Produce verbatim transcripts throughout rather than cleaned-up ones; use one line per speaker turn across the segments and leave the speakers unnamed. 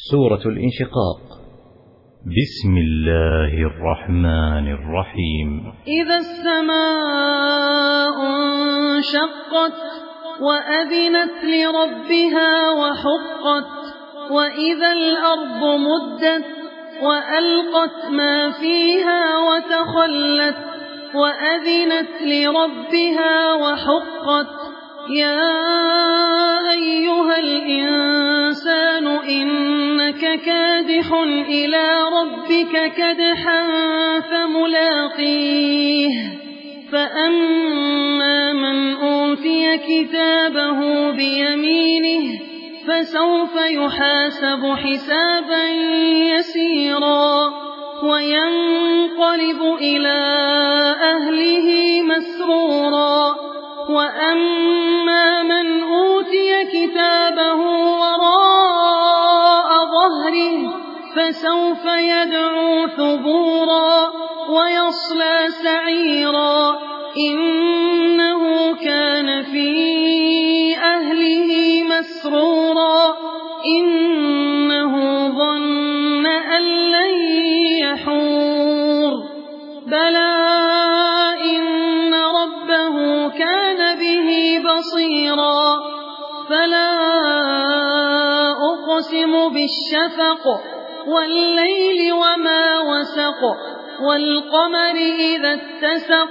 سورة الانشقاق. بسم الله الرحمن الرحيم.
إذا السماء انشقت وأذنت لربها وحقت وإذا الأرض مدت وألقت ما فيها وتخلت وأذنت لربها وحقت يا أيها الإنسان إنك كادح إلى ربك كدحا فملاقيه فأما من أوتي كتابه بيمينه فسوف يحاسب حسابا يسيرا وينقلب إلى أهله مسرورا وأما من أوتي كتابه وراء ظهره فسوف يدعو ثبورا ويصلى سعيرا إنه كان في أهله مسرورا إنه ظن أن لن يحور بلى إن ربه كان به بصيرا فلا أقسم بالشفق والليل وما وسق والقمر إذا اتسق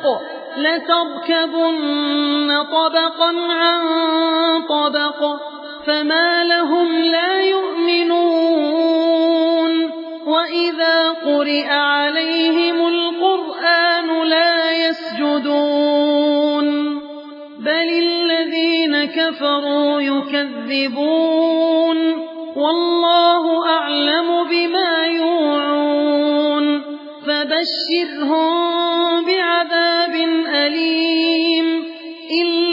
لتركبن طبقا عن طبق فما لهم لا يؤمنون وإذا قرئ عليهم القرآن لا يسجدون بل الذين كفروا يكذبون والله أعلم بما يوعون فبشرهم بعذاب أليم